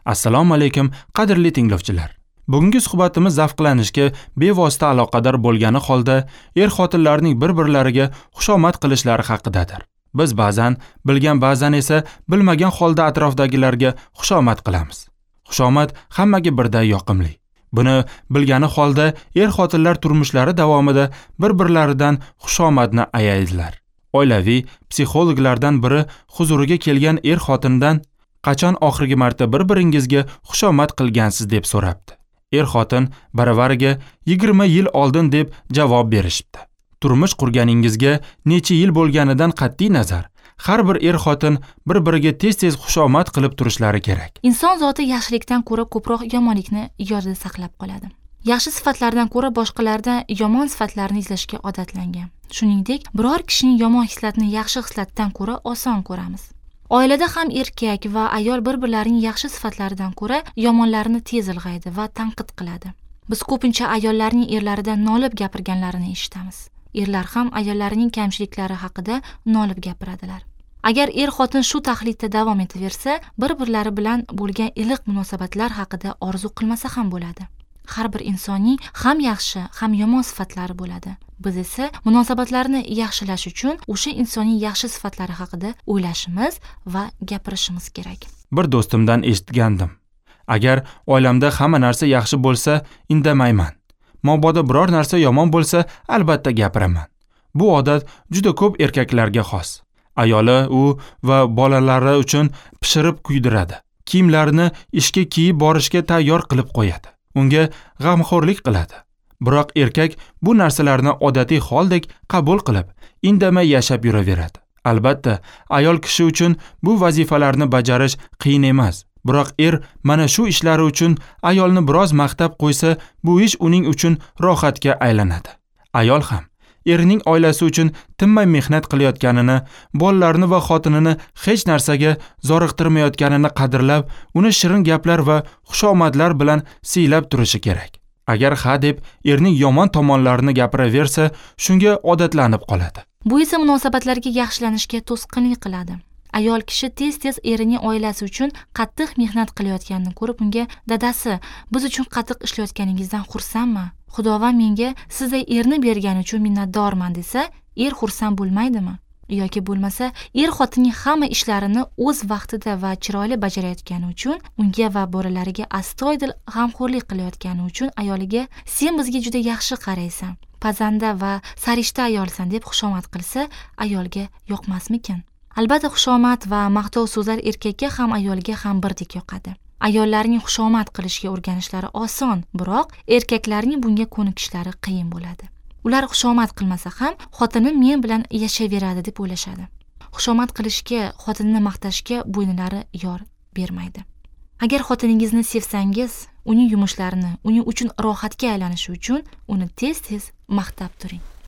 Assalomu alaykum, qadrli tinglovchilar. Bugungi suhbatimiz zavqlanishga bevosita aloqador bo'lgani holda xotinlarning bir-birlariga xushomad qilishlari haqidadir. Biz ba'zan bilgan, ba'zan esa bilmagan holda atrofdagilarga xushomad qilamiz. Xushomad hammaga birday yoqimli. Buni bilgani holda xotinlar turmushlari davomida bir-birlaridan xushomadni ayaydilar. Oilaviy psixologlardan biri huzuriga kelgan xotindan qachon oxirgi marta bir-biringizga xushomad qilgansiz deb so'rabdi. Xotin baravariga 20 yil oldin deb javob berishibdi. Turmush qurganingizga necha yil bo'lganidan qat'iy nazar, har bir xotin bir-biriga tez-tez xushomad qilib turishlari kerak. Inson zoti yaxshilikdan ko'ra ko'proq yomonlikni yodida saqlab qoladi. Yaxshi sifatlardan ko'ra boshqalarda yomon sifatlarni izlashga odatlangan. Shuningdek, biror kishining yomon hislatini yaxshi hislatdan ko'ra oson ko'ramiz. Oilada ham erkak va ayol bir-birlarining yaxshi sifatlaridan ko'ra yomonlarini tez ilg'aydi va tanqid qiladi. Biz ko'pincha ayollarning erlaridan nolib gapirganlarini eshitamiz. Erlar ham ayollarining kamchiliklari haqida nolib gapiradilar. Agar xotin shu taxlidda davom etaversa, bir-birlari bilan bo'lgan iliq munosabatlar haqida orzu qilmasa ham bo'ladi. Har bir insonning ham yaxshi, ham yomon sifatlari bo'ladi. Biz esa munosabatlarni yaxshilash uchun o'sha insonning yaxshi sifatlari haqida o'ylashimiz va gapirishimiz kerak. Bir do'stimdan eshitgandim. Agar oilamda hamma narsa yaxshi bo'lsa, indamayman. Mabodo biror narsa yomon bo'lsa, albatta gapiraman. Bu odat juda ko'p erkaklarga xos. Ayoli u va bolalari uchun pishirib kuydiradi. Kiyimlarini ishga kiyib borishga tayyor qilib qo'yadi. Unga g'amxo'rlik qiladi. Biroq erkak bu narsalarni odatiy holdek qabul qilib, indamay yashab yuraveradi. Albatta, ayol kishi uchun bu vazifalarni bajarish qiyin emas. Biroq mana shu ishlari uchun ayolni biroz maqtab qo'ysa, bu ish uning uchun rohatga aylanadi. Ayol ham erining oilasi uchun tinmay mehnat qilayotganini, bolalarini va xotinini hech narsaga zoriqtirmayotganini qadrlab, uni shirin gaplar va xushomadlar bilan siylab turishi kerak. Agar ha deb erning yomon tomonlarini gapiraversa, shunga odatlanib qoladi. Bu esa munosabatlarga yaxshilanishga to'sqinlik qiladi. Ayol kishi tez-tez erining oilasi uchun qattiq mehnat qilayotganini ko'rib, unga "Dadasi, biz uchun qattiq ishlayotganingizdan xursandman. Xudovand menga sizday erni bergani uchun minnatdorman" desa, xursand bo'lmaydimi? Yoki bo'lmasa, xotinning hamma ishlarini o'z vaqtida va chiroyli bajarayotgani uchun, unga va bolalariga astoydil g'amxo'rlik qilayotgani uchun ayoliga "Sen bizga juda yaxshi qaraysan, pazanda va sarishta ayolsan" deb xushomad qilsa, ayolga yoqmasmikin? Albatta, xushomad va maqtov so'zlar erkakka ham ayolga ham birdek yoqadi. Ayollarning xushomad qilishga o'rganishlari oson, biroq erkaklarning bunga ko'nikishlari qiyin bo'ladi. Ular xushomad qilmasa ham xotinim men bilan yashayveradi deb o'ylashadi. Xushomad qilishga, xotinini maqtashga bo'ynilari yor bermaydi. Agar xotiningizni sevsangiz, uning yumushlarini, uning uchun rohatga aylanishi uchun uni tez-tez maqtab turing.